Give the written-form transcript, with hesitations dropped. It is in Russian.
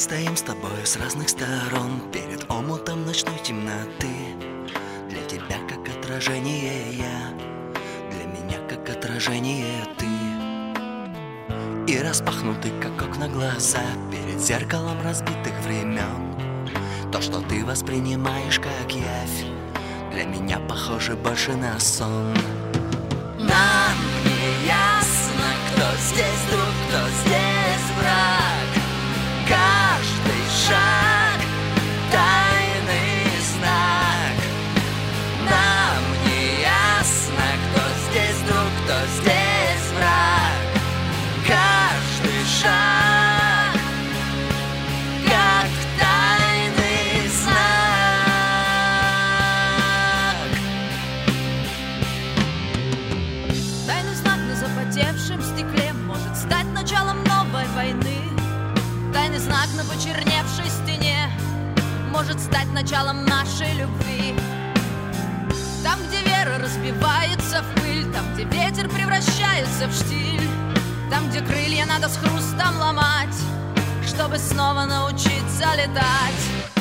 стоим с тобой с разных сторон перед омутом ночной темноты. Для тебя как отражение я, для меня как отражение ты. И распахнуты, как окна, глаза перед зеркалом разбитых времен. То, что ты воспринимаешь как явь, для меня похоже больше на сон. Нам не ясно, кто здесь друг, кто здесь враг. Каждый шаг — тайный знак. Нам не ясно, кто здесь друг, кто здесь враг. Каждый шаг как тайный знак. Тайный знак на запотевшем стекле может стать началом новой войны. Тайный знак на почерневшей стене может стать началом нашей любви. Там, где вера разбивается в пыль, там, где ветер превращается в штиль, там, где крылья надо с хрустом ломать, чтобы снова научиться летать.